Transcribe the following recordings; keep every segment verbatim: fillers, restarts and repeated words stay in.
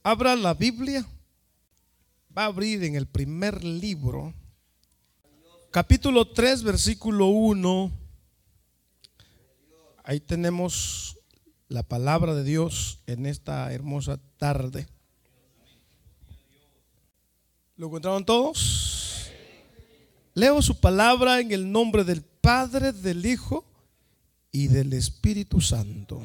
Abra la Biblia. Va a abrir en el primer libro, capítulo tres, versículo uno. Ahí tenemos la palabra de Dios en esta hermosa tarde. ¿Lo encontraron todos? Leo su palabra en el nombre del Padre, del Hijo y del Espíritu Santo.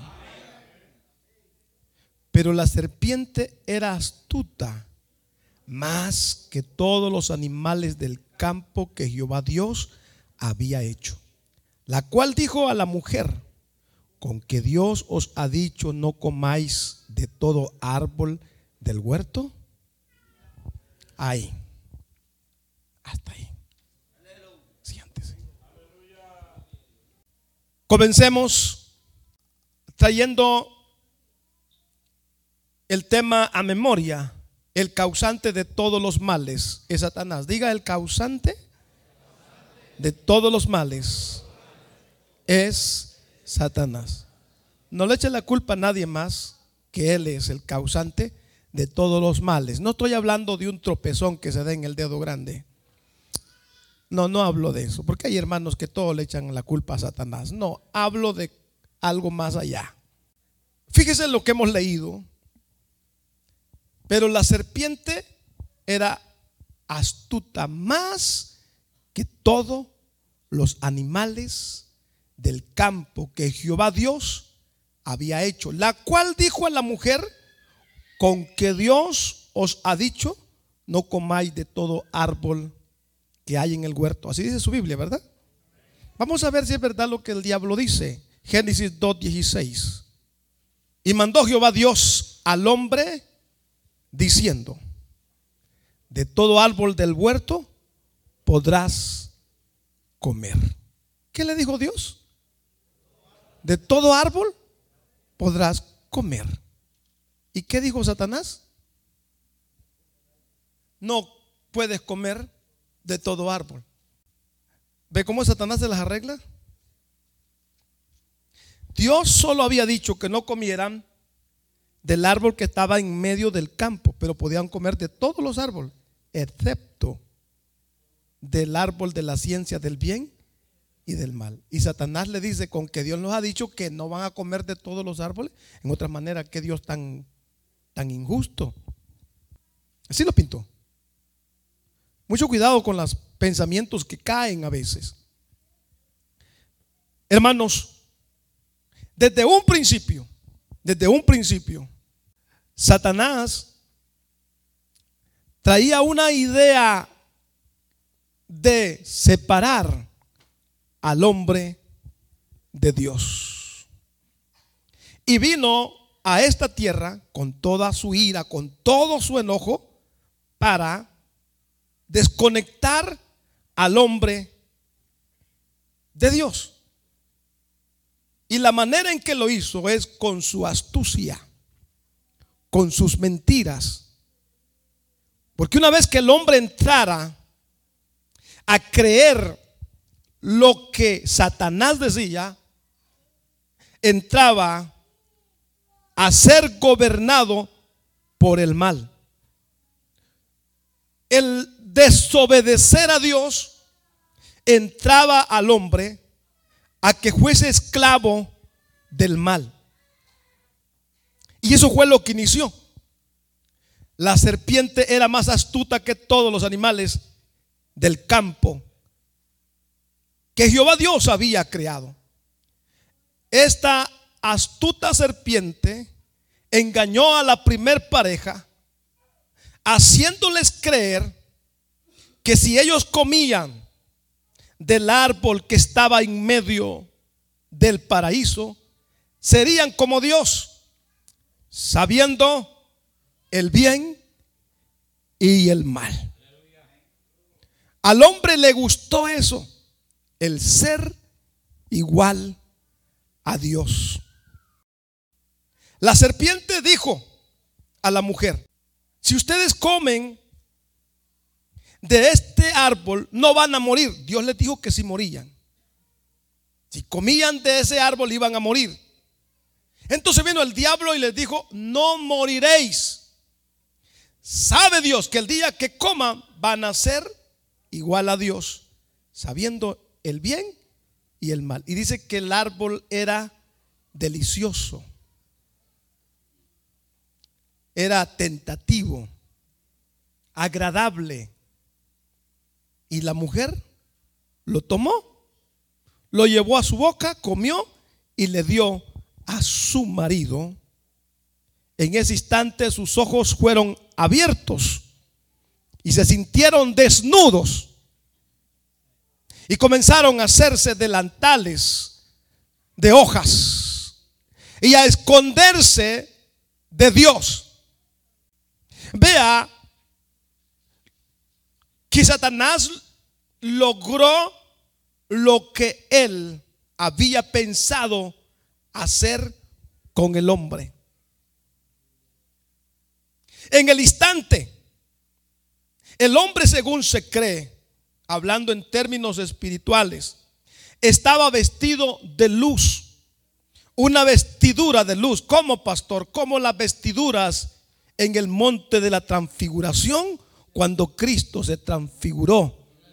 Pero la serpiente era astuta más que todos los animales del campo que Jehová Dios había hecho, la cual dijo a la mujer: ¿con que Dios os ha dicho no comáis de todo árbol del huerto? Ahí, hasta ahí. Siéntese. Comencemos trayendo el tema a memoria. El causante de todos los males es Satanás. Diga: el causante de todos los males es Satanás. No le eche la culpa a nadie más, que él es el causante de todos los males. No estoy hablando de un tropezón que se da en el dedo grande. No, no hablo de eso, porque hay hermanos que todos le echan la culpa a Satanás. No, hablo de algo más allá. Fíjese en lo que hemos leído. Pero la serpiente era astuta más que todos los animales del campo que Jehová Dios había hecho, la cual dijo a la mujer: con que Dios os ha dicho no comáis de todo árbol que hay en el huerto. Así dice su Biblia, ¿verdad? Vamos a ver si es verdad lo que el diablo dice. Génesis dos dieciséis. Y mandó Jehová Dios al hombre diciendo: de todo árbol del huerto podrás comer. ¿Qué le dijo Dios? De todo árbol podrás comer. ¿Y qué dijo Satanás? No puedes comer de todo árbol. ¿Ve cómo Satanás se las arregla? Dios solo había dicho que no comieran del árbol que estaba en medio del campo, pero podían comer de todos los árboles, excepto del árbol de la ciencia del bien y del mal. Y Satanás le dice: con que Dios nos ha dicho que no van a comer de todos los árboles. En otra manera, ¿qué Dios tan, tan injusto? Así lo pintó. Mucho cuidado con los pensamientos que caen a veces. Hermanos, desde un principio, desde un principio, Satanás traía una idea de separar al hombre de Dios. Y vino a esta tierra con toda su ira, con todo su enojo, para desconectar al hombre de Dios. Y la manera en que lo hizo es con su astucia, con sus mentiras. Porque una vez que el hombre entrara a creer lo que Satanás decía, entraba a ser gobernado por el mal. El desobedecer a Dios entraba al hombre a que fuese esclavo del mal. Y eso fue lo que inició. La serpiente era más astuta que todos los animales del campo que Jehová Dios había creado. Esta astuta serpiente engañó a la primer pareja, haciéndoles creer que si ellos comían del árbol que estaba en medio del paraíso, serían como Dios, sabiendo el bien y el mal. Al hombre le gustó eso, el ser igual a Dios. La serpiente dijo a la mujer: si ustedes comen de este árbol no van a morir. Dios les dijo que si morían, si comían de ese árbol iban a morir. Entonces vino el diablo y les dijo: no moriréis. sabe Dios que el día que coman van a ser igual a Dios, sabiendo el bien y el mal. Y dice que el árbol era delicioso, era tentativo, agradable. Y la mujer lo tomó, lo llevó a su boca, comió y le dio a su marido. En ese instante sus ojos fueron abiertos y se sintieron desnudos y comenzaron a hacerse delantales de hojas y a esconderse de Dios. Vea que Satanás logró lo que él había pensado hacer con el hombre. En el instante, el hombre, según se cree, hablando en términos espirituales, estaba vestido de luz, una vestidura de luz. ¿Cómo, pastor? Como las vestiduras en el monte de la transfiguración, cuando Cristo se transfiguró.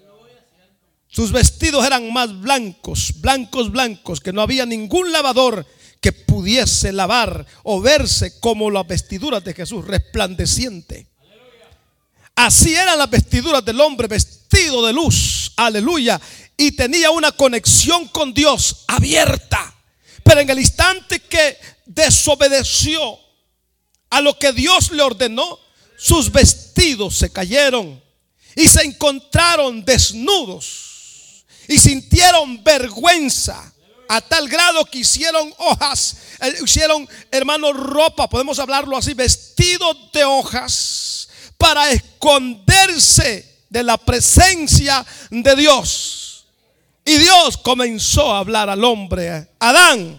Sus vestidos eran más blancos, blancos, blancos, que no había ningún lavador que pudiese lavar o verse como las vestiduras de Jesús, resplandeciente. Así eran las vestiduras del hombre, vestido de luz, aleluya, y tenía una conexión con Dios abierta. Pero en el instante que desobedeció a lo que Dios le ordenó, sus vestidos se cayeron y se encontraron desnudos y sintieron vergüenza. A tal grado que hicieron hojas, eh, hicieron, hermanos, ropa, podemos hablarlo así, vestidos de hojas, para esconderse de la presencia de Dios. Y Dios comenzó a hablar al hombre: Adán,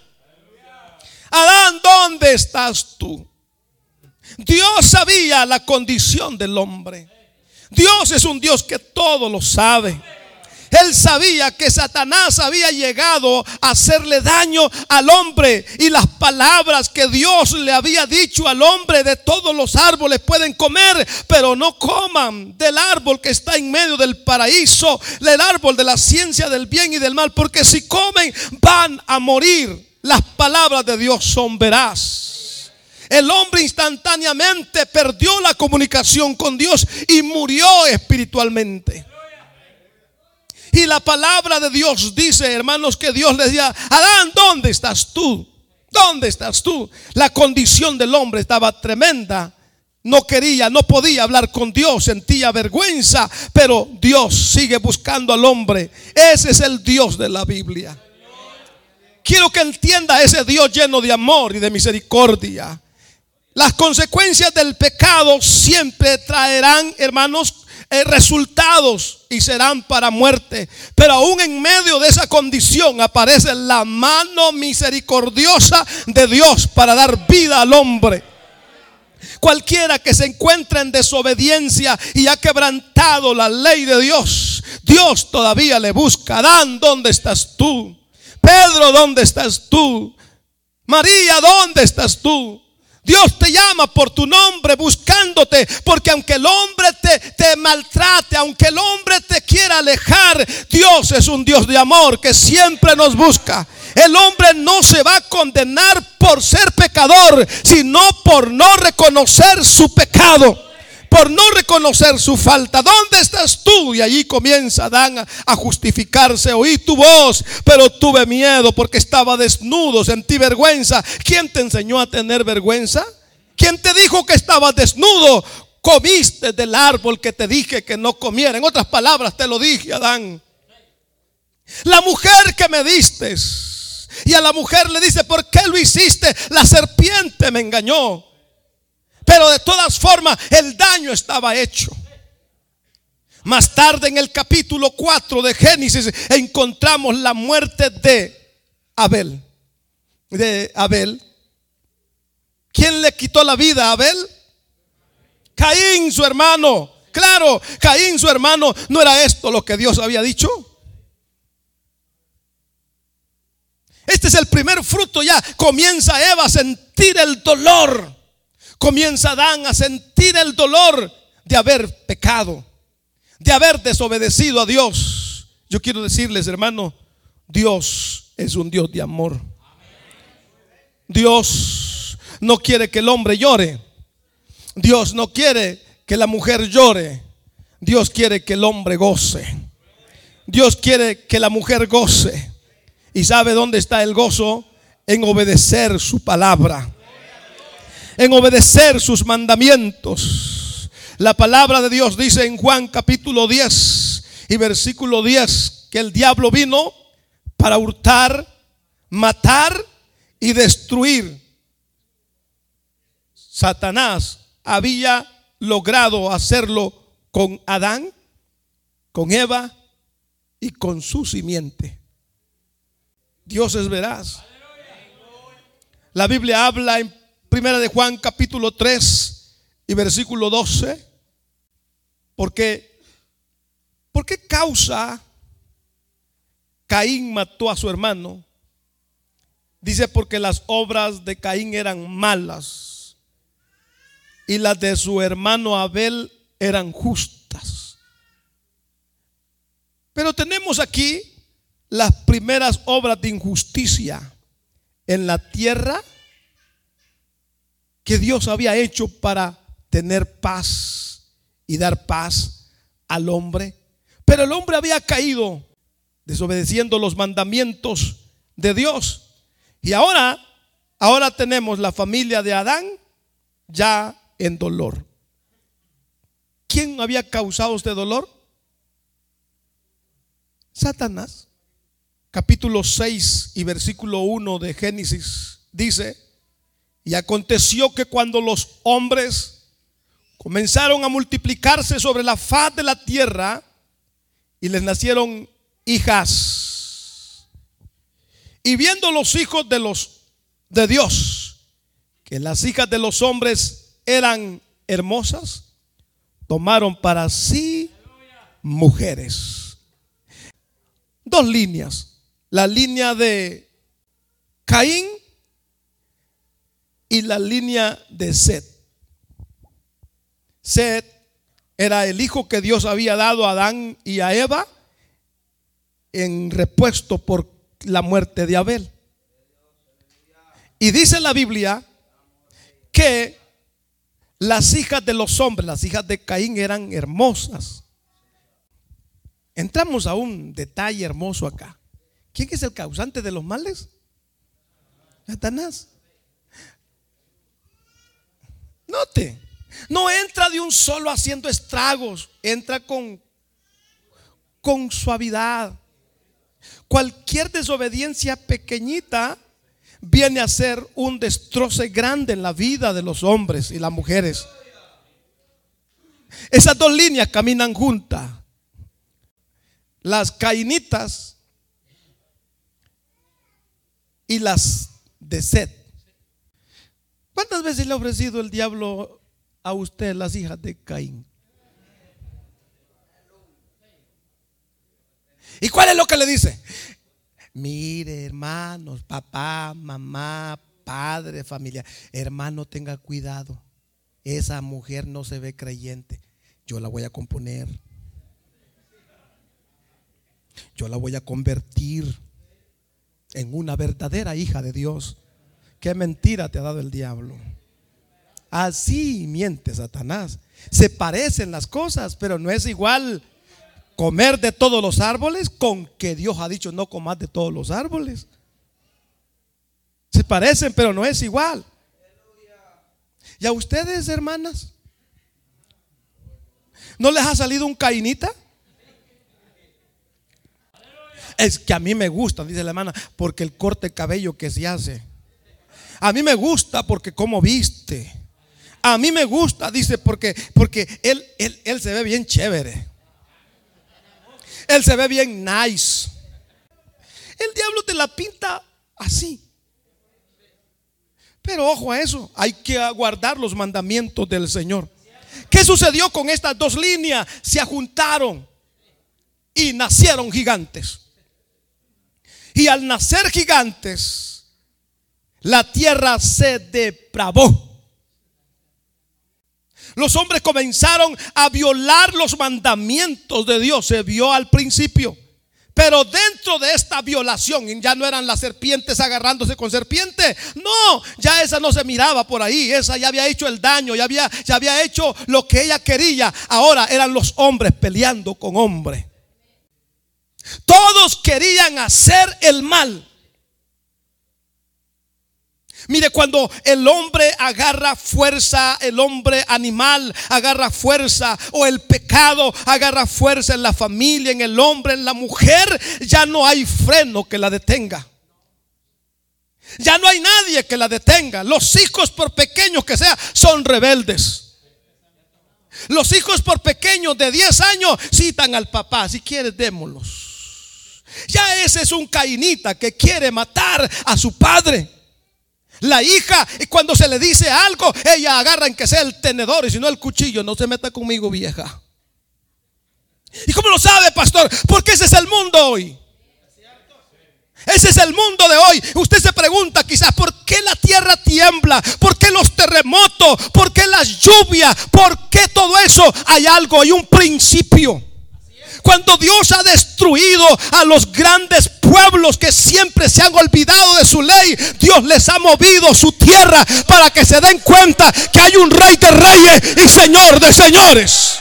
Adán, ¿dónde estás tú? Dios sabía la condición del hombre. Dios es un Dios que todo lo sabe. Él sabía que Satanás había llegado a hacerle daño al hombre, y las palabras que Dios le había dicho al hombre: de todos los árboles pueden comer, pero no coman del árbol que está en medio del paraíso, del árbol de la ciencia del bien y del mal, porque si comen van a morir. Las palabras de Dios son veraz. El hombre instantáneamente perdió la comunicación con Dios y murió espiritualmente. Y la palabra de Dios dice, hermanos, que Dios le decía: Adán, ¿dónde estás tú? ¿Dónde estás tú? La condición del hombre estaba tremenda. No quería, no podía hablar con Dios, sentía vergüenza, pero Dios sigue buscando al hombre. Ese es el Dios de la Biblia. Quiero que entienda ese Dios lleno de amor y de misericordia. Las consecuencias del pecado siempre traerán, hermanos, eh, resultados y serán para muerte. Pero aún en medio de esa condición aparece la mano misericordiosa de Dios para dar vida al hombre. Cualquiera que se encuentre en desobediencia y ha quebrantado la ley de Dios, Dios todavía le busca. Adán, ¿dónde estás tú? Pedro, ¿dónde estás tú? María, ¿dónde estás tú? Dios te llama por tu nombre, buscándote, porque aunque el hombre te, te maltrate, aunque el hombre te quiera alejar, Dios es un Dios de amor que siempre nos busca. El hombre no se va a condenar por ser pecador, sino por no reconocer su pecado, por no reconocer su falta. ¿Dónde estás tú? Y allí comienza Adán a, a justificarse. Oí tu voz, pero tuve miedo porque estaba desnudo, sentí vergüenza. ¿Quién te enseñó a tener vergüenza? ¿Quién te dijo que estabas desnudo? Comiste del árbol que te dije que no comiera. En otras palabras, te lo dije, Adán. La mujer que me diste. Y a la mujer le dice: ¿por qué lo hiciste? La serpiente me engañó. Pero de todas formas el daño estaba hecho. Más tarde, en el capítulo cuatro de Génesis, encontramos la muerte de Abel. De Abel. ¿Quién le quitó la vida a Abel? Caín, su hermano. Claro, Caín, su hermano. ¿No era esto lo que Dios había dicho? Este es el primer fruto. Ya comienza Eva a sentir el dolor. Comienza Adán a sentir el dolor de haber pecado, de haber desobedecido a Dios. Yo quiero decirles, hermano, Dios es un Dios de amor. Dios no quiere que el hombre llore. Dios no quiere que la mujer llore. Dios quiere que el hombre goce. Dios quiere que la mujer goce. ¿Y sabe dónde está el gozo? En obedecer su palabra, en obedecer sus mandamientos. La palabra de Dios dice en Juan capítulo diez y versículo diez que el diablo vino para hurtar, matar y destruir. Satanás había logrado hacerlo con Adán, con Eva y con su simiente. Dios es veraz. La Biblia habla en Primera de Juan capítulo tres y versículo doce. Porque, ¿por qué causa Caín mató a su hermano? Dice porque las obras de Caín eran malas y las de su hermano Abel eran justas. Pero tenemos aquí las primeras obras de injusticia en la tierra que Dios había hecho para tener paz y dar paz al hombre. Pero el hombre había caído desobedeciendo los mandamientos de Dios. Y ahora, ahora tenemos la familia de Adán ya en dolor. ¿Quién había causado este dolor? Satanás. Capítulo seis y versículo uno de Génesis dice: y aconteció que cuando los hombres comenzaron a multiplicarse sobre la faz de la tierra y les nacieron hijas, y viendo los hijos de los de Dios que las hijas de los hombres eran hermosas, tomaron para sí mujeres. Dos líneas. La línea de Caín y la línea de Set. Set era el hijo que Dios había dado a Adán y a Eva en repuesto por la muerte de Abel. Y dice la Biblia que las hijas de los hombres, las hijas de Caín, eran hermosas. Entramos a un detalle hermoso acá. ¿Quién es el causante de los males? Satanás. Note, no entra de un solo haciendo estragos, entra con, con suavidad. Cualquier desobediencia pequeñita viene a ser un destroce grande en la vida de los hombres y las mujeres. Esas dos líneas caminan juntas. Las cainitas y las de Set. ¿Cuántas veces le ha ofrecido el diablo a usted las hijas de Caín? ¿Y cuál es lo que le dice? Mire, hermanos, papá, mamá, padre, familia, hermano, tenga cuidado. Esa mujer no se ve creyente. Yo la voy a componer. Yo la voy a convertir en una verdadera hija de Dios. Qué mentira te ha dado el diablo. Así miente Satanás. Se parecen las cosas, pero no es igual comer de todos los árboles con que Dios ha dicho no comas de todos los árboles. Se parecen, pero no es igual. ¿Y a ustedes, hermanas? ¿No les ha salido un cainita? Es que a mí me gusta, dice la hermana, porque el corte de cabello que se hace. A mí me gusta porque cómo viste. A mí me gusta, dice, porque, porque él, él, él se ve bien chévere. Él se ve bien nice. El diablo te la pinta así. Pero ojo a eso, hay que guardar los mandamientos del Señor. ¿Qué sucedió con estas dos líneas? Se juntaron y nacieron gigantes. Y al nacer gigantes, la tierra se depravó. Los hombres comenzaron a violar los mandamientos de Dios. Se vio al principio. Pero dentro de esta violación, ya no eran las serpientes agarrándose con serpiente. No, ya esa no se miraba por ahí. Esa ya había hecho el daño, ya había, ya había hecho lo que ella quería. Ahora eran los hombres peleando con hombres. Todos querían hacer el mal. Mire, cuando el hombre agarra fuerza, el hombre animal agarra fuerza, o el pecado agarra fuerza en la familia, en el hombre, en la mujer, ya no hay freno que la detenga. Ya no hay nadie que la detenga. Los hijos, por pequeños que sean, son rebeldes. Los hijos, por pequeños de diez años, citan al papá: si quieres, démoslos. Ya ese es un cainita que quiere matar a su padre. La hija, y cuando se le dice algo, ella agarra en que sea el tenedor y si no el cuchillo. No se meta conmigo, vieja. ¿Y cómo lo sabe, pastor? Porque ese es el mundo hoy. Ese es el mundo de hoy. Usted se pregunta quizás: ¿por qué la tierra tiembla? ¿Por qué los terremotos? ¿Por qué las lluvias? ¿Por qué todo eso? Hay algo, hay un principio. Cuando Dios ha destruido a los grandes pueblos que siempre se han olvidado de su ley, Dios les ha movido su tierra para que se den cuenta que hay un rey de reyes y señor de señores.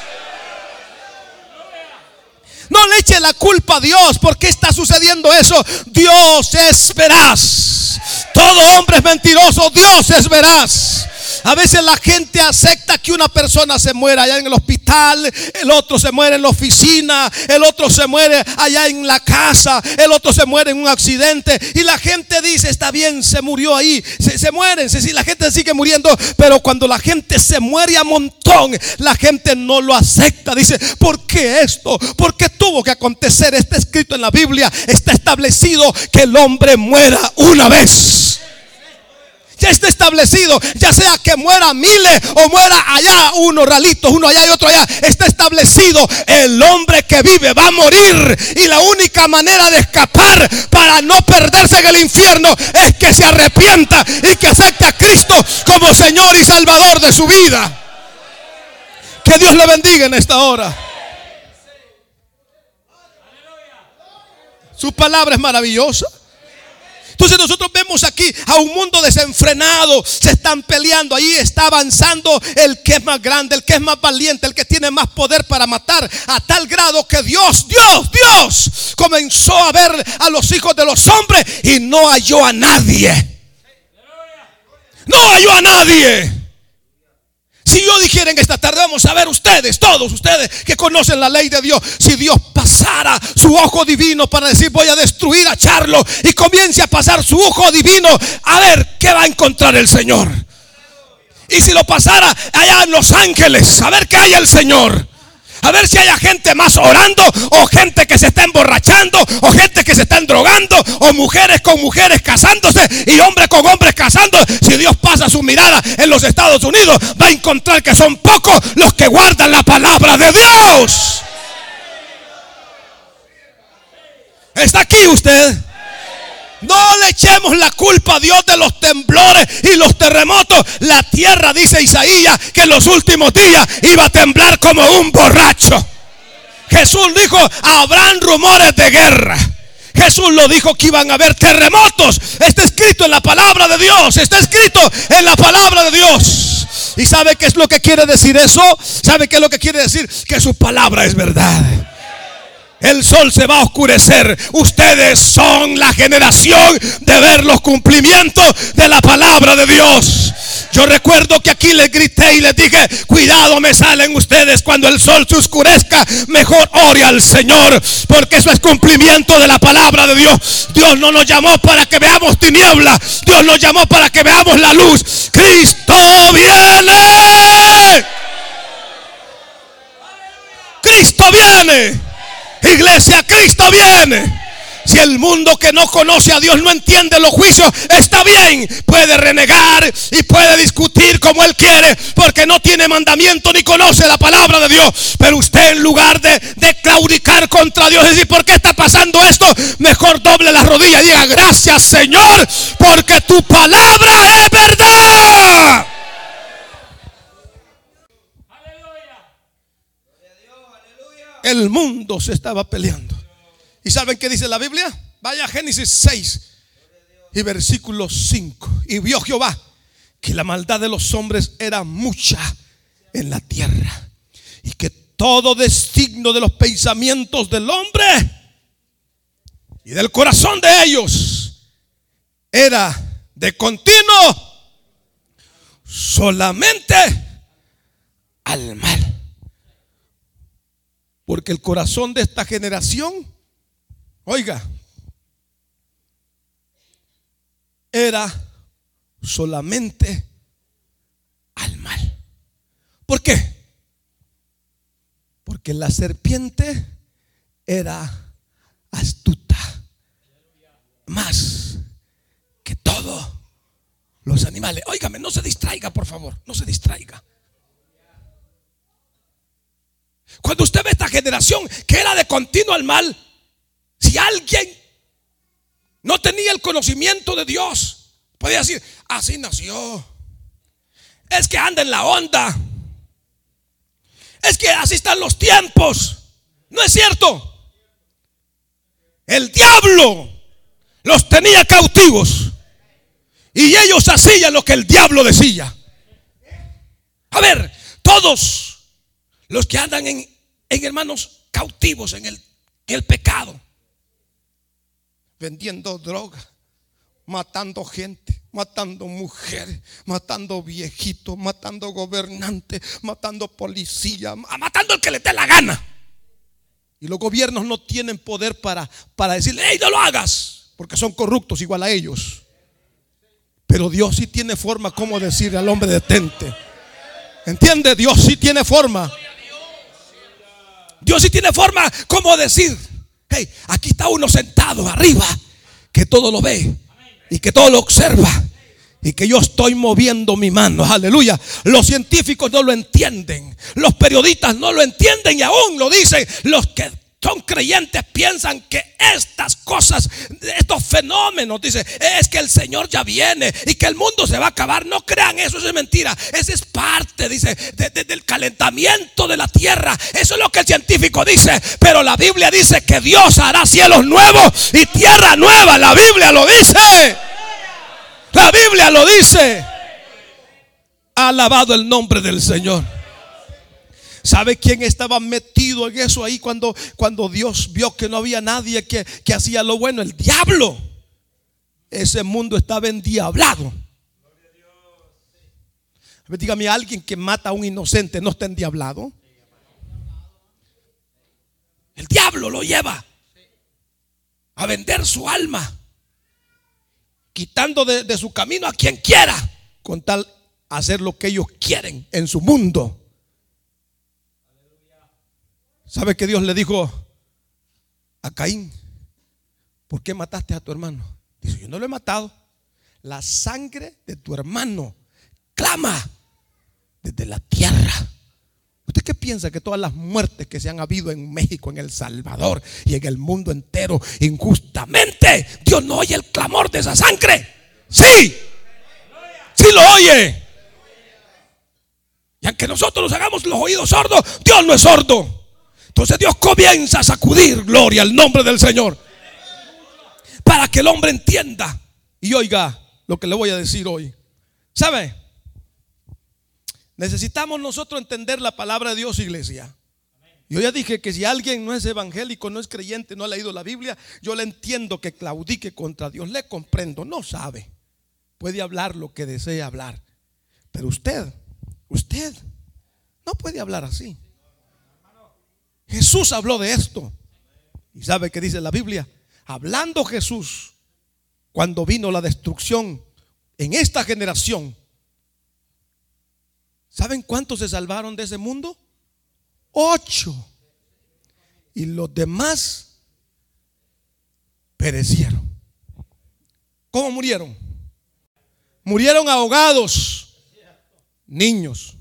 No le eche la culpa a Dios. ¿Por qué está sucediendo eso? Dios es veraz. Todo hombre es mentiroso. Dios es veraz. A veces la gente acepta que una persona se muera allá en el hospital, el otro se muere en la oficina, el otro se muere allá en la casa, el otro se muere en un accidente, y la gente dice: está bien, se murió ahí. Se, se mueren, se, la gente sigue muriendo. Pero cuando la gente se muere a montón, la gente no lo acepta. Dice: ¿por qué esto? ¿Por qué tuvo que acontecer? Está escrito en la Biblia, está establecido que el hombre muera una vez. Ya está establecido, ya sea que muera miles o muera allá uno ralitos, uno allá y otro allá. Está establecido, el hombre que vive va a morir, y la única manera de escapar para no perderse en el infierno es que se arrepienta y que acepte a Cristo como Señor y Salvador de su vida. Que Dios le bendiga en esta hora. Su palabra es maravillosa. Entonces nosotros vemos aquí a un mundo desenfrenado. Se están peleando. Ahí está avanzando el que es más grande, el que es más valiente, el que tiene más poder para matar. A tal grado que Dios, Dios, Dios comenzó a ver a los hijos de los hombres y no halló a nadie. No halló a nadie. Si yo dijera en esta tarde: vamos a ver ustedes, todos ustedes que conocen la ley de Dios, si Dios pasara su ojo divino para decir: voy a destruir a Charlo, y comience a pasar su ojo divino, a ver qué va a encontrar el Señor. Y si lo pasara allá en Los Ángeles, a ver qué hay el Señor. A ver si haya gente más orando, o gente que se está emborrachando, o gente que se está drogando, o mujeres con mujeres casándose y hombres con hombres casándose. Si Dios pasa su mirada en los Estados Unidos, va a encontrar que son pocos los que guardan la palabra de Dios. ¿Está aquí usted? No le echemos la culpa a Dios de los temblores y los terremotos. La tierra, dice Isaías, que en los últimos días iba a temblar como un borracho. Jesús dijo: habrán rumores de guerra. Jesús lo dijo, que iban a haber terremotos. Está escrito en la palabra de Dios. Está escrito en la palabra de Dios. ¿Y sabe qué es lo que quiere decir eso? ¿Sabe qué es lo que quiere decir? Que su palabra es verdad. El sol se va a oscurecer. Ustedes son la generación de ver los cumplimientos de la palabra de Dios. Yo recuerdo que aquí les grité y les dije: cuidado me salen ustedes cuando el sol se oscurezca. Mejor ore al Señor, porque eso es cumplimiento de la palabra de Dios. Dios no nos llamó para que veamos tinieblas. Dios nos llamó para que veamos la luz. Cristo viene. Cristo viene. Iglesia, Cristo viene. Si el mundo que no conoce a Dios no entiende los juicios, está bien, puede renegar y puede discutir como él quiere, porque no tiene mandamiento ni conoce la palabra de Dios. Pero usted, en lugar de, de claudicar contra Dios y decir: ¿por qué está pasando esto?, mejor doble las rodillas y diga: gracias, Señor, porque tu palabra es verdad. El mundo se estaba peleando. ¿Y saben qué dice la Biblia? Vaya a Génesis seis y versículo cinco. Y vio Jehová que la maldad de los hombres era mucha en la tierra, y que todo designio de los pensamientos del hombre y del corazón de ellos era de continuo solamente al mal. Porque el corazón de esta generación, oiga, era solamente al mal. ¿Por qué? Porque la serpiente era astuta más que todos los animales. Óigame, no se distraiga, por favor, no se distraiga. Cuando usted ve esta generación que era de continuo al mal, si alguien no tenía el conocimiento de Dios, podía decir: así nació, es que anda en la onda, es que así están los tiempos. No es cierto. El diablo los tenía cautivos y ellos hacían lo que el diablo decía. A ver, todos los que andan en, en hermanos cautivos en el, en el pecado, vendiendo droga, matando gente, matando mujeres, matando viejitos, matando gobernantes, matando policía, matando al que le dé la gana. Y los gobiernos no tienen poder para, para decirle: hey, no lo hagas, porque son corruptos igual a ellos. Pero Dios sí tiene forma como decirle al hombre: detente. ¿Entiende? Dios sí tiene forma. Dios sí tiene forma como decir: hey, aquí está uno sentado arriba, que todo lo ve y que todo lo observa, y que yo estoy moviendo mi mano. Aleluya. Los científicos no lo entienden, los periodistas no lo entienden, y aún lo dicen los que son creyentes. Piensan que estas cosas, estos fenómenos, dice, es que el Señor ya viene y que el mundo se va a acabar. No crean eso, eso es mentira. Eso es parte, dice, de, de, del calentamiento de la tierra. Eso es lo que el científico dice. Pero la Biblia dice que Dios hará cielos nuevos y tierra nueva. La Biblia lo dice. La Biblia lo dice. Alabado el nombre del Señor. ¿Sabe quién estaba metido en eso ahí cuando, cuando Dios vio que no había nadie que, que hacía lo bueno? El diablo. Ese mundo estaba endiablado. Dígame, alguien que mata a un inocente no está endiablado. El diablo lo lleva a vender su alma, quitando de, de su camino a quien quiera, con tal hacer lo que ellos quieren en su mundo. ¿Sabe que Dios le dijo a Caín: ¿por qué mataste a tu hermano? Dice: yo no lo he matado. La sangre de tu hermano clama desde la tierra. ¿Usted qué piensa? Que todas las muertes que se han habido en México, en El Salvador y en el mundo entero injustamente, Dios no oye el clamor de esa sangre? Sí, sí lo oye. Y aunque nosotros nos hagamos los oídos sordos, Dios no es sordo. Entonces Dios comienza a sacudir, gloria al nombre del Señor, para que el hombre entienda y oiga lo que le voy a decir hoy. ¿Sabe? Necesitamos nosotros entender la palabra de Dios, iglesia. Yo ya dije que si alguien no es evangélico, no es creyente, no ha leído la Biblia, yo le entiendo que claudique contra Dios, le comprendo. No sabe, puede hablar lo que desea hablar, pero usted, usted no puede hablar así. Jesús habló de esto. ¿Y sabe qué dice la Biblia? Hablando Jesús, cuando vino la destrucción en esta generación, ¿saben cuántos se salvaron de ese mundo? Ocho. Y los demás perecieron. ¿Cómo murieron? Murieron ahogados. Niños,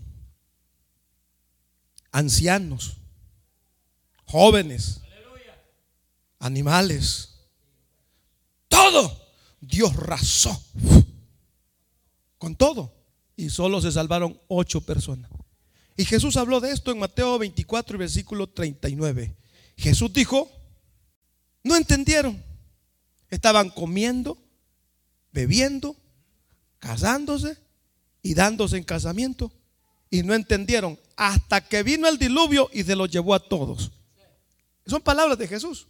ancianos, jóvenes, animales, todo. Dios rasó con todo y solo se salvaron ocho personas. Y Jesús habló de esto en Mateo veinticuatro y versículo treinta y nueve. Jesús dijo, no entendieron. Estaban comiendo, bebiendo, casándose y dándose en casamiento, y no entendieron hasta que vino el diluvio y se los llevó a todos. Son palabras de Jesús.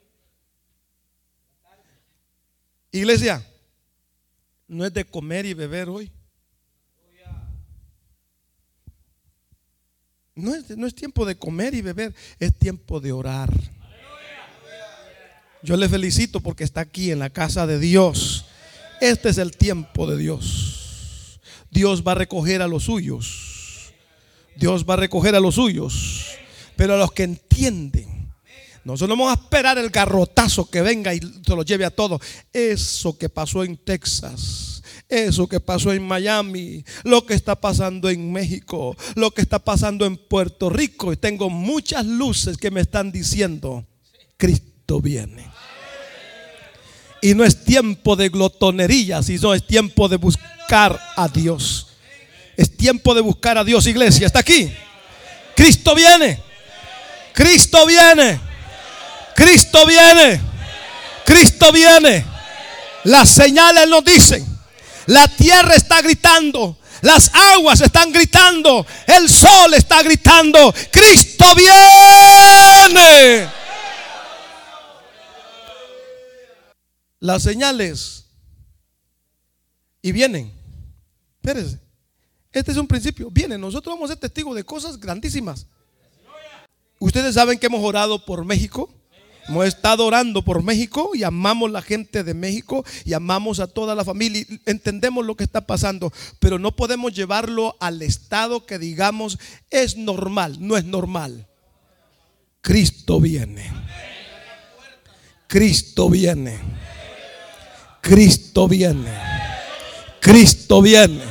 Iglesia, no es de comer y beber hoy. No es, no es tiempo de comer y beber, es tiempo de orar. Yo le felicito porque está aquí en la casa de Dios. Este es el tiempo de Dios. Dios va a recoger a los suyos. Dios va a recoger a los suyos. Pero a los que entienden, nosotros no vamos a esperar el garrotazo que venga y se lo lleve a todos. Eso que pasó en Texas, eso que pasó en Miami, lo que está pasando en México, lo que está pasando en Puerto Rico. Y tengo muchas luces que me están diciendo, Cristo viene. Y no es tiempo de glotonería, sino es tiempo de buscar a Dios. Es tiempo de buscar a Dios, iglesia. Está aquí. Cristo viene. Cristo viene. Cristo viene. Cristo viene. Las señales nos dicen. La tierra está gritando. Las aguas están gritando. El sol está gritando. Cristo viene. Las señales. Y vienen. Espérense. Este es un principio. Vienen. Nosotros vamos a ser testigos de cosas grandísimas. Ustedes saben que hemos orado por México. Hemos estado orando por México y amamos a la gente de México y amamos a toda la familia. Entendemos lo que está pasando, pero no podemos llevarlo al estado que digamos es normal. No es normal. Cristo viene. Cristo viene. Cristo viene. Cristo viene.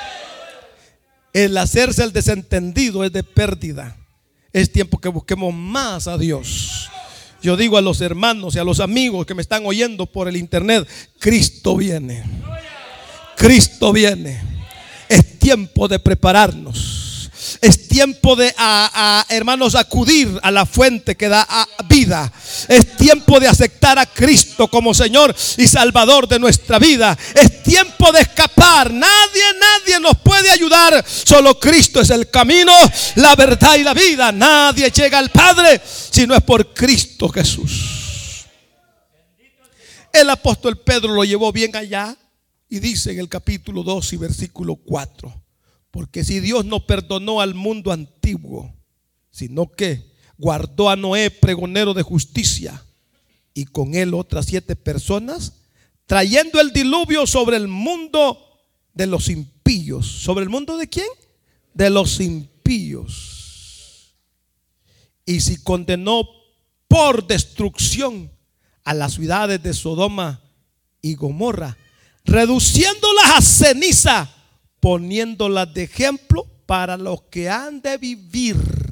El hacerse el desentendido es de pérdida. Es tiempo que busquemos más a Dios. Yo digo a los hermanos y a los amigos que me están oyendo por el internet, Cristo viene. Cristo viene. Es tiempo de prepararnos. Es tiempo de, a, a, hermanos, acudir a la fuente que da a, vida. Es tiempo de aceptar a Cristo como Señor y Salvador de nuestra vida. Es tiempo de escapar. Nadie, nadie nos puede ayudar. Solo Cristo es el camino, la verdad y la vida. Nadie llega al Padre si no es por Cristo Jesús. El apóstol Pedro lo llevó bien allá y dice en el capítulo dos y versículo cuatro: porque si Dios no perdonó al mundo antiguo, sino que guardó a Noé, pregonero de justicia, y con él otras siete personas, trayendo el diluvio sobre el mundo de los impíos. ¿Sobre el mundo de quién? De los impíos. Y si condenó por destrucción a las ciudades de Sodoma y Gomorra, reduciéndolas a ceniza, poniéndolas de ejemplo para los que han de vivir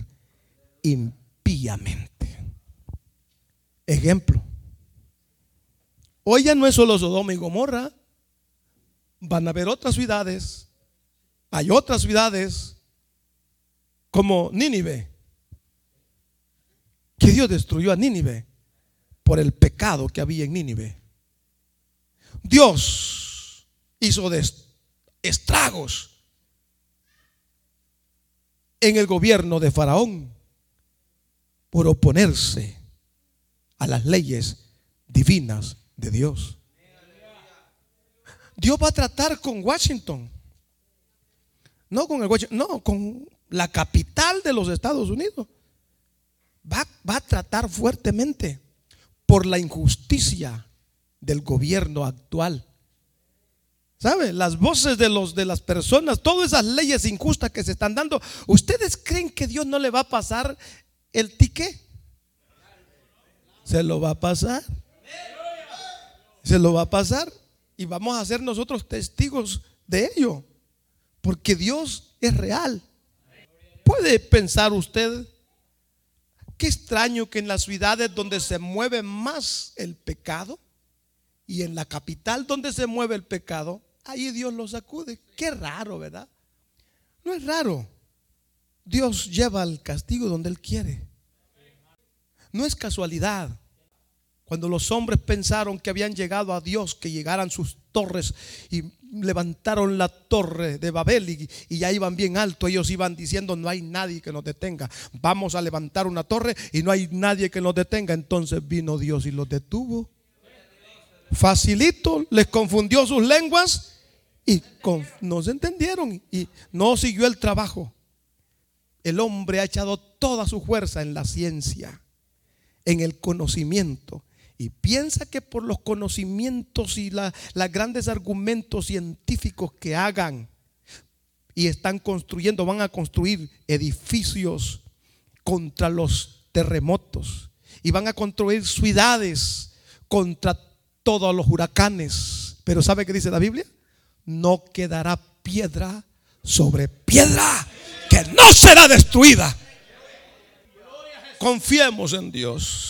impíamente. Ejemplo. Hoy ya no es solo Sodoma y Gomorra. Van a haber otras ciudades. Hay otras ciudades como Nínive, que Dios destruyó a Nínive por el pecado que había en Nínive. Dios hizo de estragos en el gobierno de Faraón por oponerse a las leyes divinas de Dios. Dios va a tratar con Washington, no con el Washington, no, con la capital de los Estados Unidos. Va, va a tratar fuertemente por la injusticia del gobierno actual. ¿Sabe? Las voces de, los, de las personas, todas esas leyes injustas que se están dando. ¿Ustedes creen que Dios no le va a pasar el ticket? Se lo va a pasar. Se lo va a pasar. Y vamos a ser nosotros testigos de ello. Porque Dios es real. ¿Puede pensar usted? Qué extraño que en las ciudades donde se mueve más el pecado y en la capital donde se mueve el pecado, ahí Dios lo sacude. Qué raro, ¿verdad? No es raro. Dios lleva el castigo donde Él quiere. No es casualidad. Cuando los hombres pensaron que habían llegado a Dios, que llegaran sus torres y levantaron la torre de Babel y, y ya iban bien alto, ellos iban diciendo: no hay nadie que nos detenga, vamos a levantar una torre y no hay nadie que nos detenga. Entonces vino Dios y los detuvo. Facilito, les confundió sus lenguas y con, no se entendieron y no siguió el trabajo. El hombre ha echado toda su fuerza en la ciencia, en el conocimiento, y piensa que por los conocimientos y la, los grandes argumentos científicos que hagan y están construyendo, van a construir edificios contra los terremotos y van a construir ciudades contra todos los huracanes. Pero ¿sabe qué dice la Biblia? No quedará piedra sobre piedra que no será destruida. Confiemos en Dios.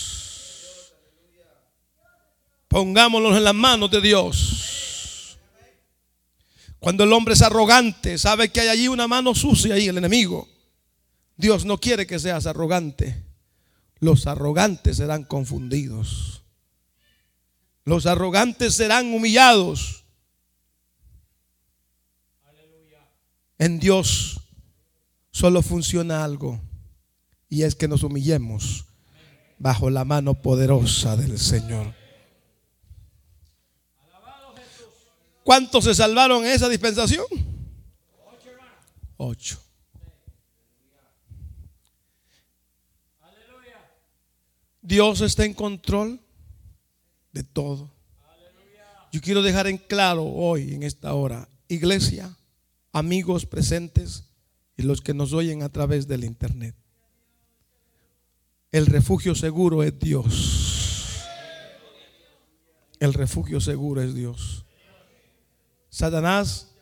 Pongámonos en las manos de Dios. Cuando el hombre es arrogante, sabe que hay allí una mano sucia ahí, el enemigo. Dios no quiere que seas arrogante. Los arrogantes serán confundidos. Los arrogantes serán humillados. En Dios solo funciona algo, y es que nos humillemos bajo la mano poderosa del Señor. ¿Cuántos se salvaron en esa dispensación? Ocho. Dios está en control de todo. Yo quiero dejar en claro hoy, en esta hora, iglesia, amigos presentes y los que nos oyen a través del internet, el refugio seguro es Dios. El refugio seguro es Dios. Satanás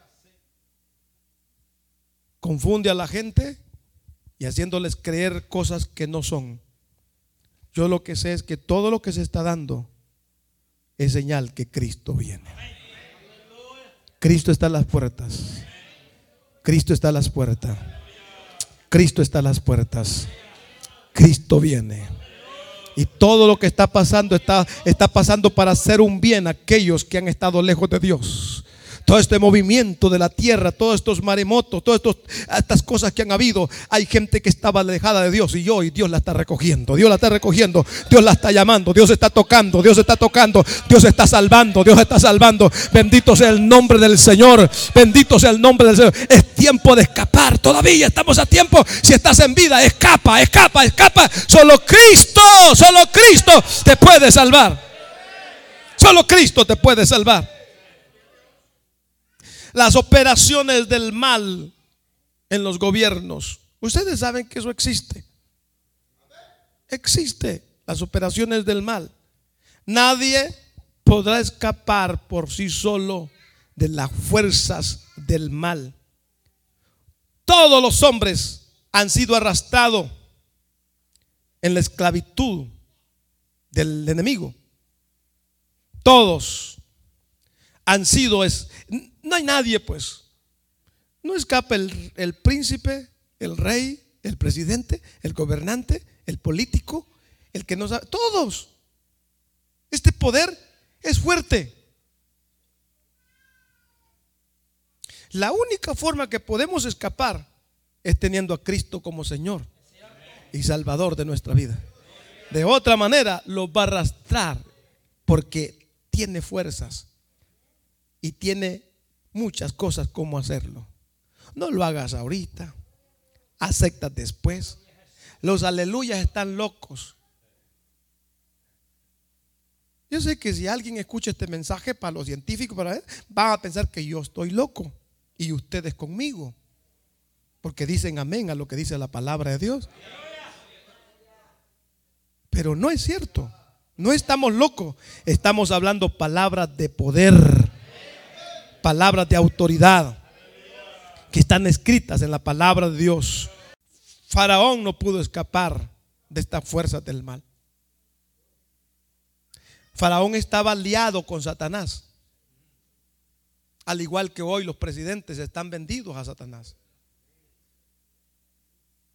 confunde a la gente y haciéndoles creer cosas que no son. Yo lo que sé es que todo lo que se está dando es señal que Cristo viene. Cristo está a las puertas. Cristo está a las puertas. Cristo está a las puertas. Cristo viene. Y todo lo que está pasando está, está pasando para hacer un bien a aquellos que han estado lejos de Dios. Todo este movimiento de la tierra, todos estos maremotos, todas estas cosas que han habido, hay gente que estaba alejada de Dios y hoy Dios la está recogiendo. Dios la está recogiendo, Dios la está llamando, Dios está tocando, Dios está tocando, Dios está salvando, Dios está salvando. Bendito sea el nombre del Señor, bendito sea el nombre del Señor. Es tiempo de escapar, todavía estamos a tiempo. Si estás en vida, escapa, escapa, escapa. Solo Cristo, solo Cristo te puede salvar. Solo Cristo te puede salvar. Las operaciones del mal en los gobiernos, ustedes saben que eso existe. Existe las operaciones del mal. Nadie podrá escapar por sí solo de las fuerzas del mal. Todos los hombres han sido arrastrados en la esclavitud del enemigo. Todos han sido es, no hay nadie, pues. No escapa el, el príncipe, el rey, el presidente, el gobernante, el político, el que no sabe. Todos. Este poder es fuerte. La única forma que podemos escapar es teniendo a Cristo como Señor y Salvador de nuestra vida. De otra manera los va a arrastrar, porque tiene fuerzas y tiene muchas cosas como hacerlo. No lo hagas ahorita, acepta después. Los aleluyas están locos. Yo sé que si alguien escucha este mensaje, para los científicos, para él, van a pensar que yo estoy loco y ustedes conmigo, porque dicen amén a lo que dice la palabra de Dios. Pero no es cierto. No estamos locos. Estamos hablando palabras de poder, palabras de autoridad que están escritas en la palabra de Dios. Faraón no pudo escapar de estas fuerzas del mal. Faraón estaba aliado con Satanás, al igual que hoy los presidentes están vendidos a Satanás.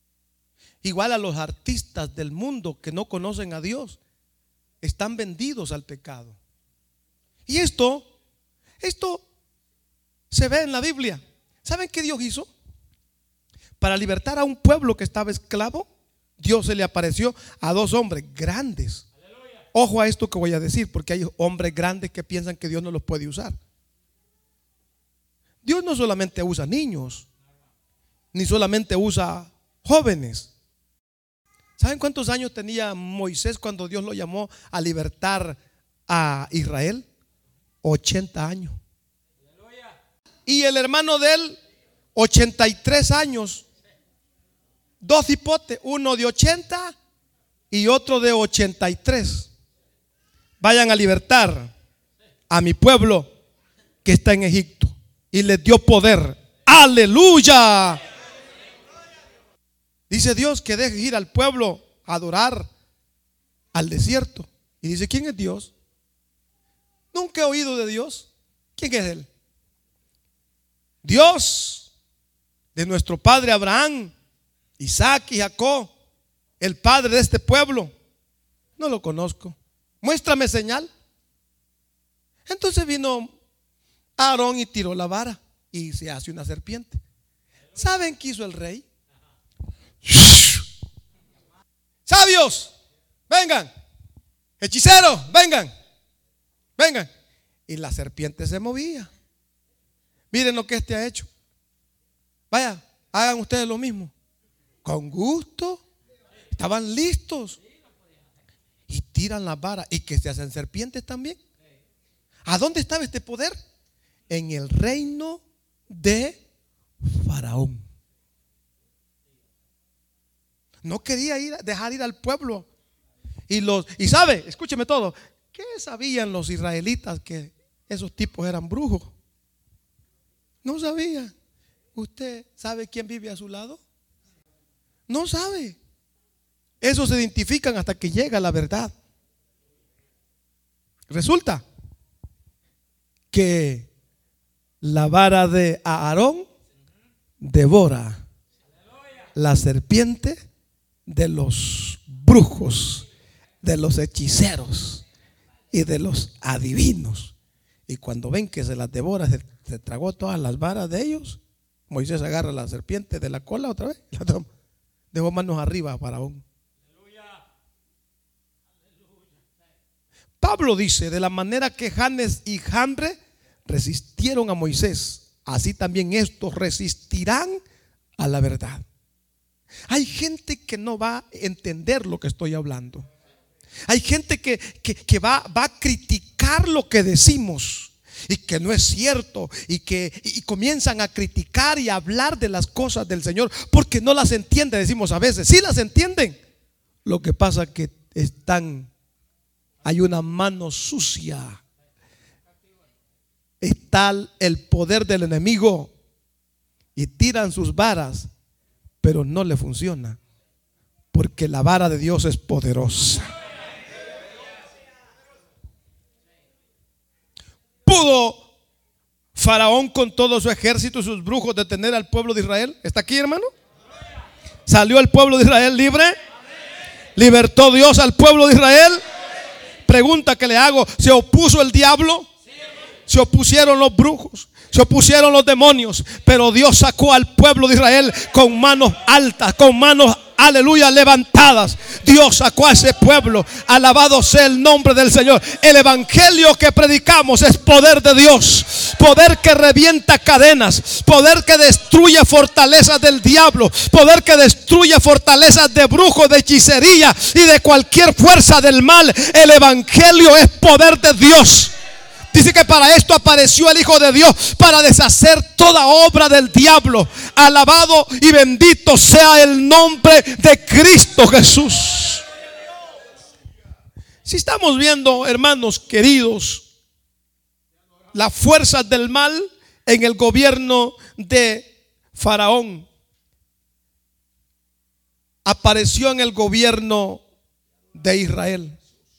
igual a los artistas del mundo que no conocen a Dios, están vendidos al pecado. Y esto, esto se ve en la Biblia. ¿Saben qué Dios hizo? Para libertar a un pueblo que estaba esclavo, Dios se le apareció a dos hombres grandes. Ojo a esto que voy a decir, porque hay hombres grandes que piensan que Dios no los puede usar. Dios no solamente usa niños, ni solamente usa jóvenes. ¿Saben cuántos años tenía Moisés cuando Dios lo llamó a libertar a Israel? ochenta años. Y el hermano de él, ochenta y tres años. Dos hipotes, uno de ochenta y otro de ochenta y tres. Vayan a libertar a mi pueblo que está en Egipto. Y les dio poder. ¡Aleluya! Dice Dios que deje ir al pueblo a adorar al desierto. Y dice, ¿quién es Dios? Nunca he oído de Dios. ¿Quién es Él? Dios de nuestro padre Abraham, Isaac y Jacob, el padre de este pueblo. No lo conozco. Muéstrame señal. Entonces vino Aarón y tiró la vara y se hace una serpiente. ¿Saben qué hizo el rey? Sabios, vengan. Hechiceros, vengan. Vengan. Y la serpiente se movía. Miren lo que este ha hecho. Vaya, hagan ustedes lo mismo. Con gusto. Estaban listos. Y tiran las varas. Y que se hacen serpientes también. ¿A dónde estaba este poder? En el reino de Faraón. No quería ir, dejar ir al pueblo. Y los, y sabe, escúcheme todo. ¿Qué sabían los israelitas que esos tipos eran brujos? No sabían. ¿Usted sabe quién vive a su lado? No sabe. Esos se identifican hasta que llega la verdad. Resulta que la vara de Aarón devora la serpiente de los brujos, de los hechiceros y de los adivinos. Y cuando ven que se las devora, se, se tragó todas las varas de ellos, Moisés agarra la serpiente de la cola otra vez, la toma, dejó manos arriba a Faraón. Pablo dice, de la manera que Janes y Jambre resistieron a Moisés, así también estos resistirán a la verdad. Hay gente que no va a entender lo que estoy hablando. Hay gente que, que, que va, va a criticar lo que decimos y que no es cierto, y que y comienzan a criticar y a hablar de las cosas del Señor porque no las entiende. Decimos a veces, sí las entienden. Lo que pasa es que están, hay una mano sucia. Está el poder del enemigo y tiran sus varas, pero no le funciona, porque la vara de Dios es poderosa. ¿Pudo Faraón con todo su ejército y sus brujos detener al pueblo de Israel? ¿Está aquí, hermano? ¿Salió el pueblo de Israel libre? ¿Libertó Dios al pueblo de Israel? Pregunta que le hago, ¿se opuso el diablo? Se opusieron los brujos, se opusieron los demonios, pero Dios sacó al pueblo de Israel con manos altas, con manos, aleluya, levantadas. Dios sacó a ese pueblo. Alabado sea el nombre del Señor. El evangelio que predicamos es poder de Dios, poder que revienta cadenas, poder que destruye fortalezas del diablo, poder que destruye fortalezas de brujos, de hechicería y de cualquier fuerza del mal. El evangelio es poder de Dios. Dice que para esto apareció el Hijo de Dios, para deshacer toda obra del diablo. Alabado y bendito sea el nombre de Cristo Jesús. Si estamos viendo, hermanos queridos, las fuerzas del mal en el gobierno de Faraón, apareció en el gobierno de Israel.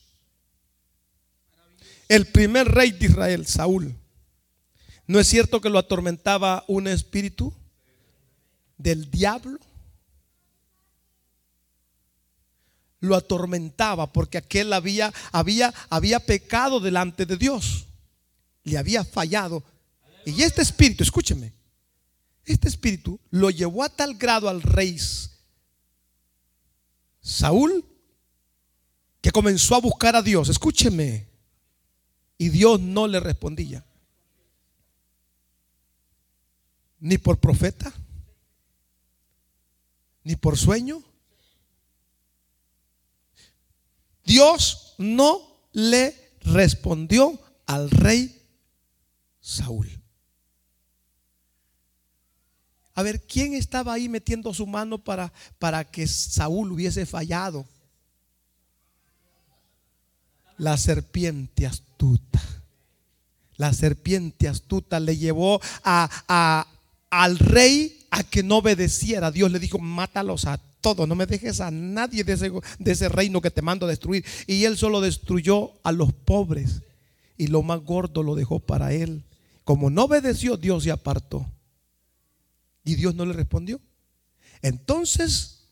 El primer rey de Israel, Saúl, ¿no es cierto que lo atormentaba un espíritu del diablo? lo atormentaba porque aquel había, había, había pecado delante de Dios, le había fallado. Y este espíritu, escúcheme, este espíritu lo llevó a tal grado al rey Saúl que comenzó a buscar a Dios. Escúcheme, y Dios no le respondía, ni por profeta, ni por sueño. Dios no le respondió al rey Saúl. A ver, ¿quién estaba ahí metiendo su mano para, para que Saúl hubiese fallado? La serpiente astuta. La serpiente astuta le llevó a, a, al rey a que no obedeciera. Dios le dijo: mátalos a todos, no me dejes a nadie de ese, de ese reino que te mando a destruir. Y él solo destruyó a los pobres, y lo más gordo lo dejó para él. Como no obedeció, Dios se apartó y Dios no le respondió. Entonces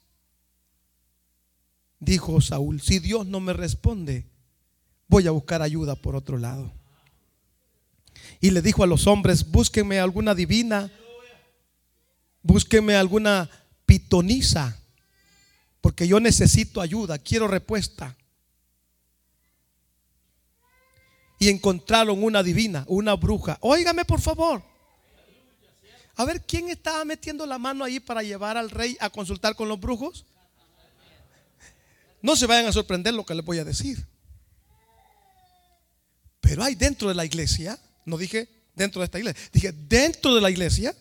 dijo Saúl: si Dios no me responde, voy a buscar ayuda por otro lado. Y le dijo a los hombres: búsquenme alguna divina, búsquenme alguna pitonisa, porque yo necesito ayuda, quiero respuesta. Y encontraron una divina, una bruja. Óigame por favor. A ver, ¿quién estaba metiendo la mano ahí para llevar al rey a consultar con los brujos? No se vayan a sorprender lo que les voy a decir. Pero hay dentro de la iglesia, no dije dentro de esta iglesia, dije dentro de la iglesia,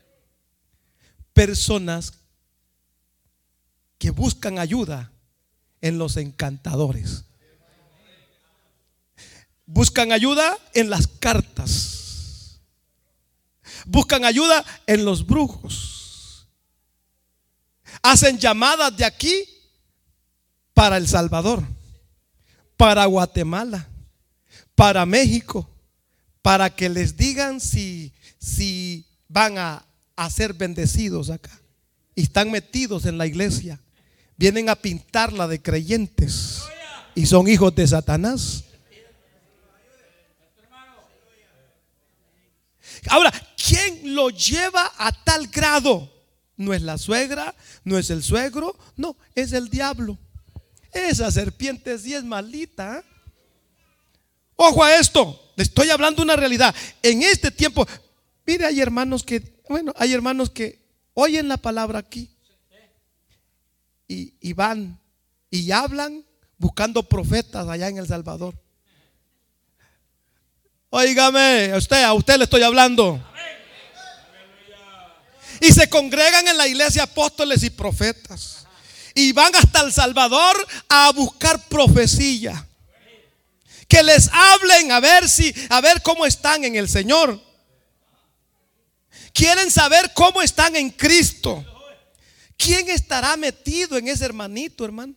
personas que buscan ayuda en los encantadores, buscan ayuda en las cartas, buscan ayuda en los brujos, hacen llamadas de aquí para El Salvador, para Guatemala, para México, para que les digan si, si van a, a ser bendecidos acá. Y están metidos en la iglesia, vienen a pintarla de creyentes y son hijos de Satanás. Ahora, ¿quién lo lleva a tal grado? No es la suegra, no es el suegro, no, es el diablo. Esa serpiente sí es malita, ¿eh? Ojo a esto, le estoy hablando una realidad. En este tiempo, mire, hay hermanos que, bueno, hay hermanos que oyen la palabra aquí y, y van y hablan buscando profetas allá en El Salvador. Óigame, a usted, a usted le estoy hablando. Y se congregan en la iglesia apóstoles y profetas y van hasta El Salvador a buscar profecía. Que les hablen a ver si, a ver cómo están en el Señor. Quieren saber cómo están en Cristo. ¿Quién estará metido en ese hermanito, hermano?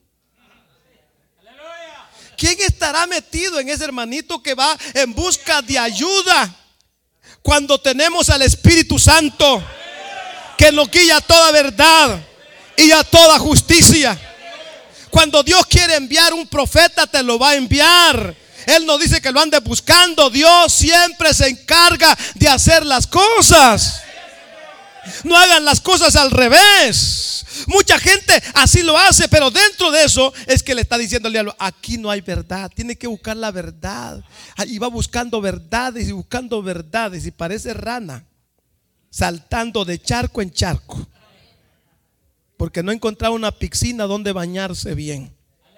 ¿Quién estará metido en ese hermanito que va en busca de ayuda cuando tenemos al Espíritu Santo que nos guía a toda verdad y a toda justicia? Cuando Dios quiere enviar un profeta, te lo va a enviar. Él no dice que lo ande buscando. Dios siempre se encarga de hacer las cosas. No hagan las cosas al revés. Mucha gente así lo hace, pero dentro de eso es que le está diciendo al diablo: aquí no hay verdad, tiene que buscar la verdad. Y va buscando verdades y buscando verdades y parece rana saltando de charco en charco porque no encontraba una piscina donde bañarse bien.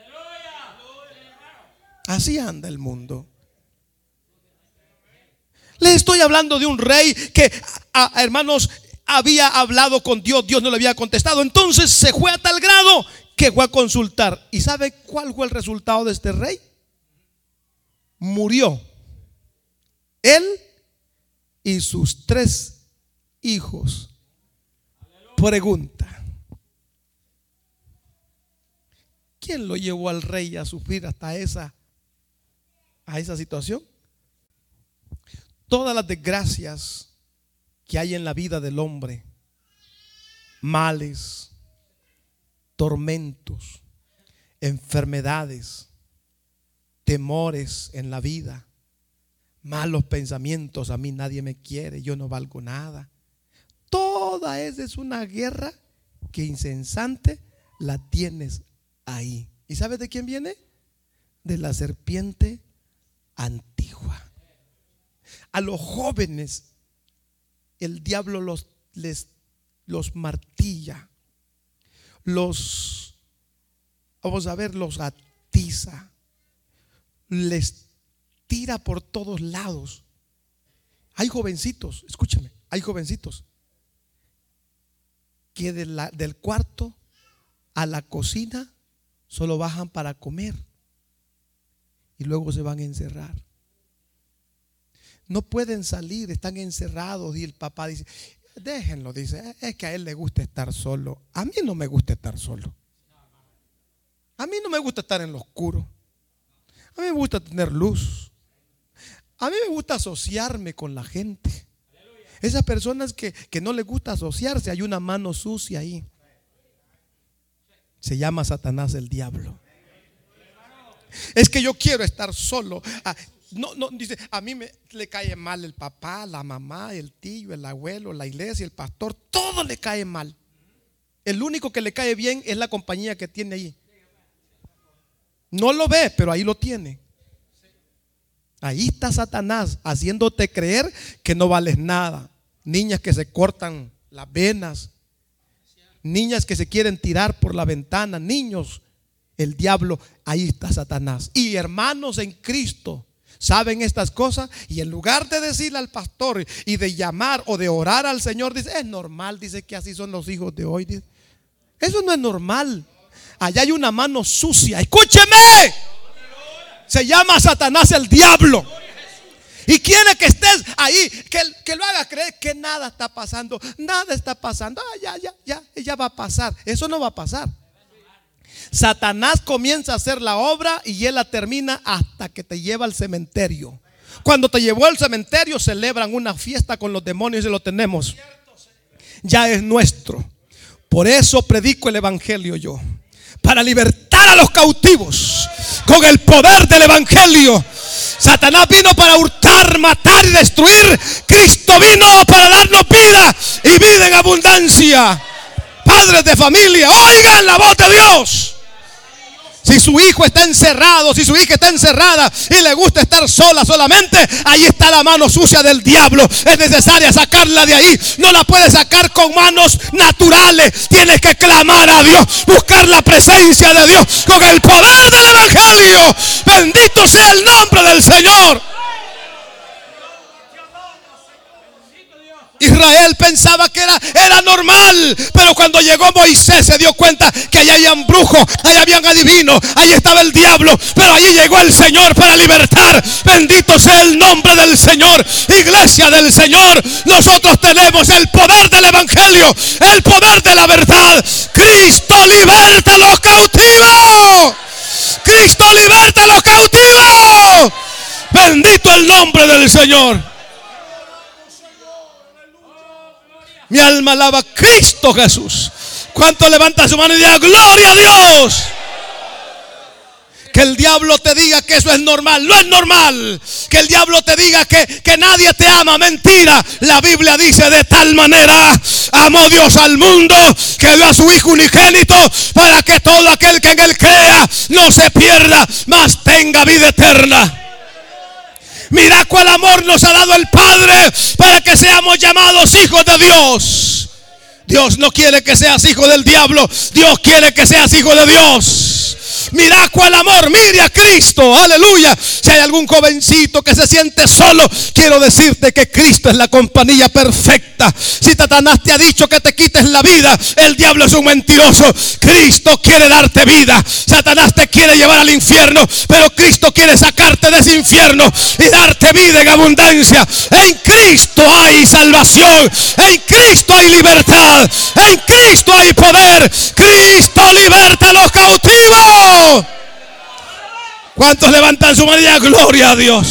Así anda el mundo. Les estoy hablando de un rey que, a, a, hermanos, había hablado con Dios, Dios no le había contestado. Entonces se fue a tal grado que fue a consultar. ¿Y sabe cuál fue el resultado de este rey? Murió él y sus tres hijos. Pregunta: ¿quién lo llevó al rey a sufrir hasta esa a esa situación? Todas las desgracias que hay en la vida del hombre, males, tormentos, enfermedades, temores en la vida, malos pensamientos. A mí nadie me quiere, yo no valgo nada. Toda esa es una guerra que incesante la tienes ahí. ¿Y sabes de quién viene? De la serpiente antigua. A los jóvenes el diablo los, les, los martilla, los, vamos a ver, los atiza, les tira por todos lados. Hay jovencitos, escúcheme, hay jovencitos que de la, del cuarto a la cocina solo bajan para comer y luego se van a encerrar. No pueden salir, están encerrados. Y el papá dice: déjenlo, dice, es que a él le gusta estar solo. A mí no me gusta estar solo. A mí no me gusta estar en lo oscuro. A mí me gusta tener luz. A mí me gusta asociarme con la gente. Esas personas que, que no les gusta asociarse, hay una mano sucia ahí. Se llama Satanás, el diablo. Es que yo quiero estar solo. Ah, no, no, dice, a mí me le cae mal el papá, la mamá, el tío, el abuelo, la iglesia, el pastor. Todo le cae mal. El único que le cae bien es la compañía que tiene ahí. No lo ve, pero ahí lo tiene. Ahí está Satanás haciéndote creer que no vales nada. Niñas que se cortan las venas, niñas que se quieren tirar por la ventana, niños. El diablo, ahí está Satanás. Y hermanos en Cristo saben estas cosas, y en lugar de decirle al pastor y de llamar o de orar al Señor, dice: es normal, dice que así son los hijos de hoy. Dice, eso no es normal. Allá hay una mano sucia. Escúcheme. Se llama Satanás, el diablo. Y quiere que estés ahí, que, que lo haga creer que nada está pasando. Nada está pasando. Ah, ya, ya, ya, ya va a pasar. Eso no va a pasar. Satanás comienza a hacer la obra y él la termina hasta que te lleva al cementerio. Cuando te llevó al cementerio, celebran una fiesta con los demonios y lo tenemos. Ya es nuestro. Por eso predico el evangelio yo, para libertar a los cautivos con el poder del evangelio. Satanás vino para hurtar, matar y destruir. Cristo vino para darnos vida y vida en abundancia. Padres de familia, oigan la voz de Dios. Si su hijo está encerrado, si su hija está encerrada y le gusta estar sola solamente, ahí está la mano sucia del diablo. Es necesaria sacarla de ahí. No la puedes sacar con manos naturales. Tienes que clamar a Dios, buscar la presencia de Dios con el poder del evangelio. Bendito sea el nombre del Señor. Israel pensaba que era, era normal, pero cuando llegó Moisés se dio cuenta que allá habían brujos, allá habían adivinos, ahí estaba el diablo, pero allí llegó el Señor para libertar. Bendito sea el nombre del Señor. Iglesia del Señor, nosotros tenemos el poder del evangelio, el poder de la verdad. Cristo liberta a los cautivos. Cristo liberta a los cautivos. Bendito el nombre del Señor. Mi alma alaba a Cristo Jesús. ¿Cuánto levanta su mano y diga gloria a Dios? Que el diablo te diga que eso es normal. No es normal. Que el diablo te diga que, que nadie te ama. Mentira. La Biblia dice: de tal manera amó Dios al mundo que dio a su Hijo unigénito, para que todo aquel que en él crea no se pierda, mas tenga vida eterna. Mira cuál amor nos ha dado el Padre para que seamos llamados hijos de Dios. Dios no quiere que seas hijo del diablo. Dios quiere que seas hijo de Dios. Mira cuál amor, mire a Cristo, aleluya. Si hay algún jovencito que se siente solo, quiero decirte que Cristo es la compañía perfecta. Si Satanás te ha dicho que te quites la vida, el diablo es un mentiroso. Cristo quiere darte vida. Satanás te quiere llevar al infierno, pero Cristo quiere sacarte de ese infierno y darte vida en abundancia. En Cristo hay salvación, en Cristo hay libertad, en Cristo hay poder. Cristo liberta a los cautivos. ¿Cuántos levantan su mano y dan gloria a Dios?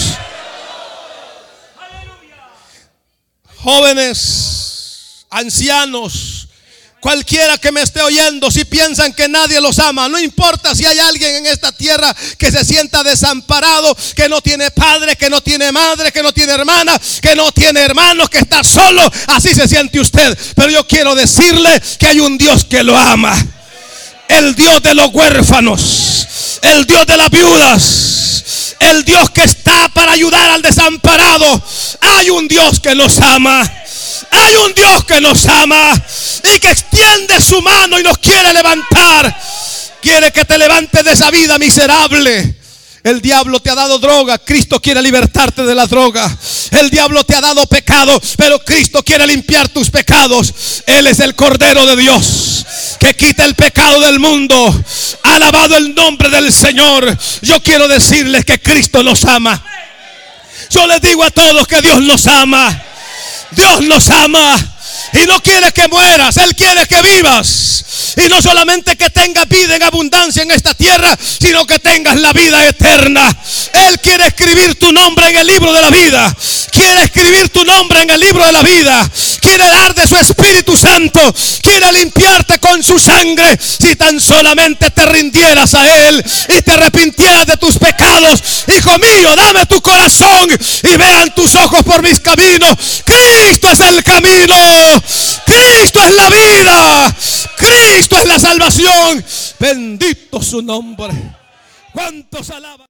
Jóvenes, ancianos, Cualquiera que me esté oyendo, si piensan que nadie los ama, no importa si hay alguien en esta tierra que se sienta desamparado, que no tiene padre, que no tiene madre, que no tiene hermana, que no tiene hermanos, que está solo, así se siente usted. Pero yo quiero decirle que hay un Dios que lo ama. El Dios de los huérfanos, el Dios de las viudas, el Dios que está para ayudar al desamparado. Hay un Dios que nos ama. Hay un Dios que nos ama y que extiende su mano y nos quiere levantar. Quiere que te levantes de esa vida miserable. El diablo te ha dado droga, Cristo quiere libertarte de la droga. El diablo te ha dado pecado, pero Cristo quiere limpiar tus pecados. Él es el Cordero de Dios que quita el pecado del mundo. Alabado el nombre del Señor. Yo quiero decirles que Cristo nos ama. Yo les digo a todos que Dios nos ama. Dios nos ama y no quiere que mueras, Él quiere que vivas. Y no solamente que tengas vida en abundancia en esta tierra, sino que tengas la vida eterna. Él quiere escribir tu nombre en el libro de la vida. Quiere escribir tu nombre en el libro de la vida. Quiere dar de su Espíritu Santo. Quiere limpiarte con su sangre. Si tan solamente te rindieras a Él y te arrepintieras de tus pecados. Hijo mío, dame tu corazón y vean tus ojos por mis caminos. Cristo es el camino. Cristo es la vida. Cristo es la salvación. Bendito su nombre. ¿Cuántos alaban?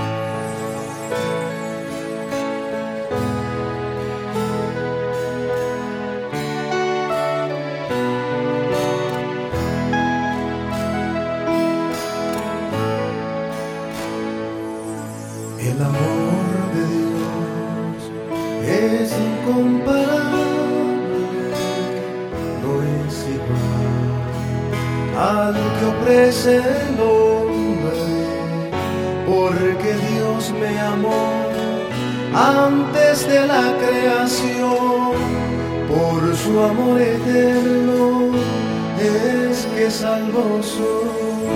El amor de Dios es incomparable, no es igual al que ofrece el hombre, porque Dios me amó antes de la creación. Por su amor eterno es que salvo soy.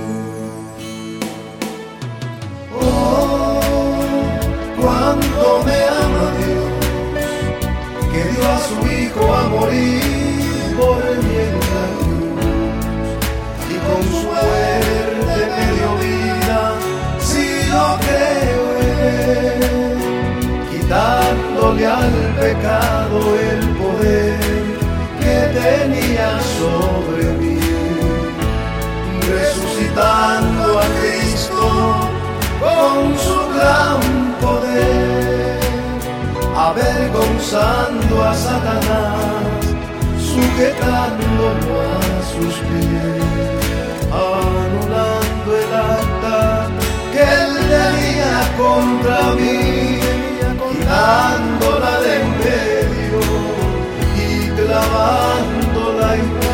Cuánto me ama Dios, que dio a su Hijo a morir por mí en la cruz, y con su muerte me dio vida, si yo creo en Él, quitándole al pecado el poder que tenía sobre mí, resucitando a Cristo con su gran poder, avergonzando a Satanás, sujetándolo a sus pies, anulando el acta que él tenía contra mí, quitándola de en medio y clavándola en la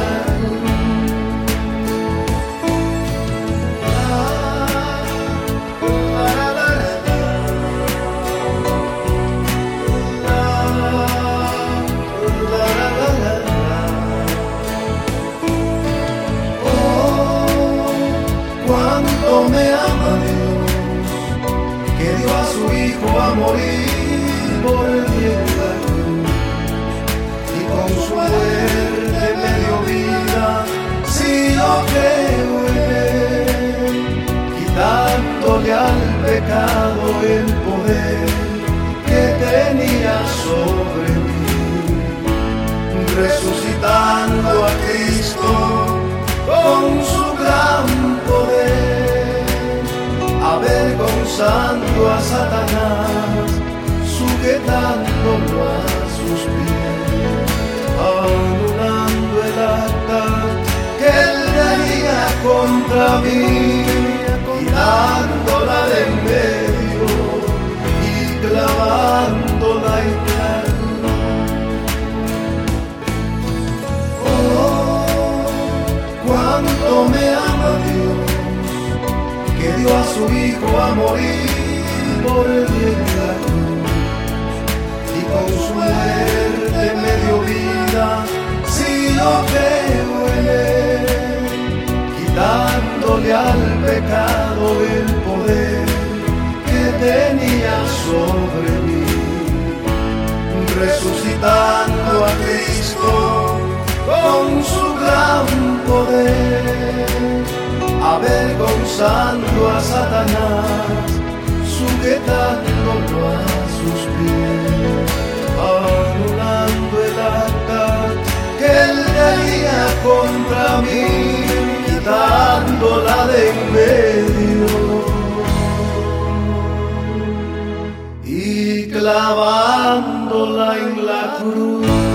me ama Dios, que dio a su Hijo a morir por el bien de la cruz, y con su muerte me dio vida, si yo creo en Él, quitándole al pecado el poder que tenía sobre mí, resucitando a Cristo con su gran poder, avergonzando a Satanás, sujetándolo a sus pies, anulando el acta que él tenía contra mí, quitándola de en medio y clavándola en la cruz. Oh, cuánto me ama Dios, que dio a su Hijo a morir por el bien de la cruz, y con su muerte me dio vida, si yo creo en Él, quitándole al pecado el poder que tenía sobre mí, resucitando a Cristo con su gran poder, avergonzando a Satanás, sujetándolo a sus pies, anulando el acta que él tenía contra mí, quitándola de en medio y clavándola en la cruz.